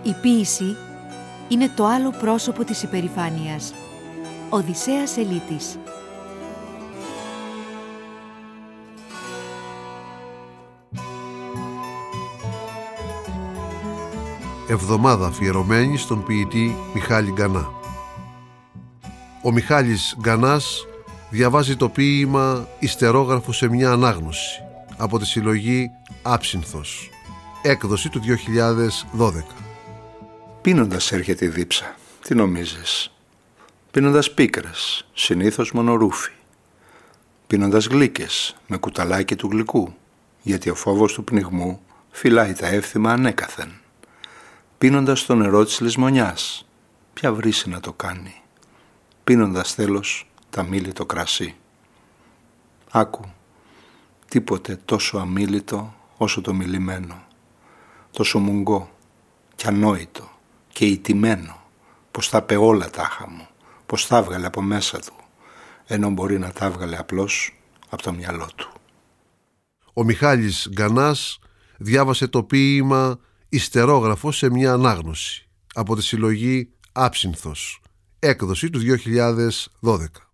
Η ποίηση είναι το άλλο πρόσωπο της υπερηφάνειας. Οδυσσέας Ελίτης. Εβδομάδα αφιερωμένη στον ποιητή Μιχάλη Γκανά. Ο Μιχάλης Γκανάς διαβάζει το ποίημα «Ιστερόγραφο σε μια ανάγνωση» από τη συλλογή Άψυνθος, έκδοση του 2012. Πίνοντας έρχεται η δίψα. Τι νομίζεις? Πίνοντας πίκρες, συνήθως μονορούφι. Πίνοντας γλύκες, με κουταλάκι του γλυκού, γιατί ο φόβος του πνιγμού φυλάει τα εύθυμα ανέκαθεν. Πίνοντας το νερό της λησμονιάς, ποια βρύση να το κάνει. Πίνοντας τέλος τα μίλητο κρασί. Άκου, τίποτε τόσο αμίλητο όσο το μιλημένο, τόσο μουγκό κι ανόητο και ηττημένο, πως τα είπε όλα τάχα μου, πως τα έβγαλε από μέσα του, ενώ μπορεί να τα έβγαλε απλώς από το μυαλό του. Ο Μιχάλης Γκανάς διάβασε το ποίημα «Ιστερόγραφο σε μια ανάγνωση» από τη συλλογή Άψυνθος, έκδοση του 2012.